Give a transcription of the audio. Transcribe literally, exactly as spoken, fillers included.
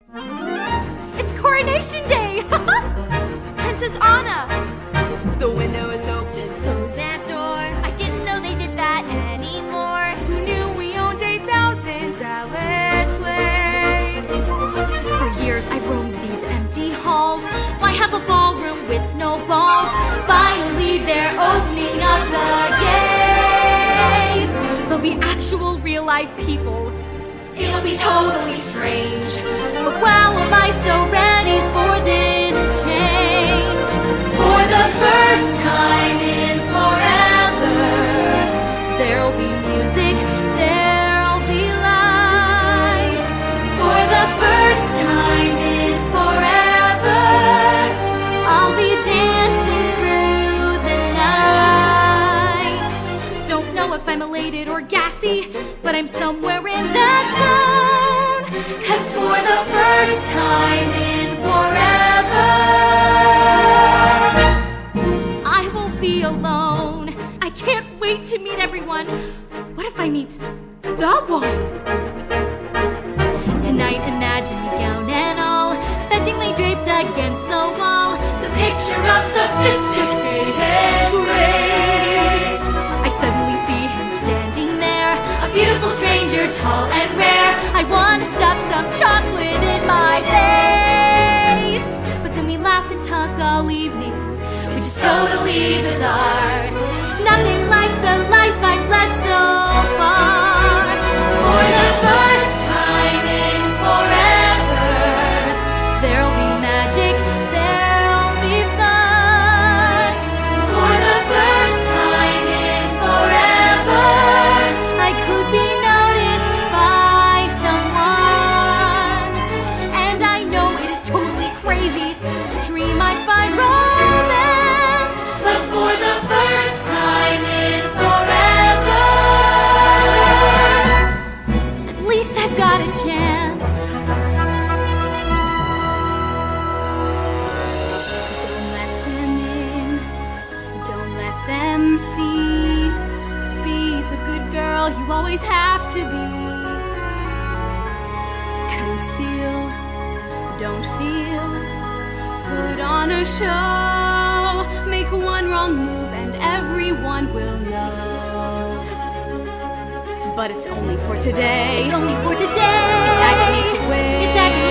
It's Coronation Day! Princess Anna! The window is open, so's that door. I didn't know they did that anymore. Who knew we owned eight thousand salad plates? For years I've roamed these empty halls. Why have a ballroom with no balls? Finally they're opening up the gates. There'll be actual real-life people. It'll be totally strange. But wow, am I so ready for this change. For the first time in forever, there'll be music, there'll be light. For the first time in forever, I'll be dancing through the night. Don't know if I'm elated or gassy, but I'm somewhere in that zone. 'Cause for the first time in forever, I won't be alone. I can't wait to meet everyone. What if I meet the one? Tonight imagine me gown and all, fetchingly draped against the wall, the picture of sophisticated grace. I suddenly see him standing there, a beautiful stranger, tall and rare. I want to stuff some chocolate in my face, but then we laugh and talk all evening, which is totally bizarre. Nothing like the life I've led so far. For the first time in forever, there'll be magic, there'll be fun. For the first time in forever, I could be noticed by someone. And I know it is totally crazy to dream I'd find romance, but for the first time in forever, at least I've got a chance. Don't let them in, don't let them see. Be the good girl you always have to be. Conceal, don't feel, put on a show. Make one wrong move and everyone will know. But it's only for today. It's only for today. It's agony to wait. It's agony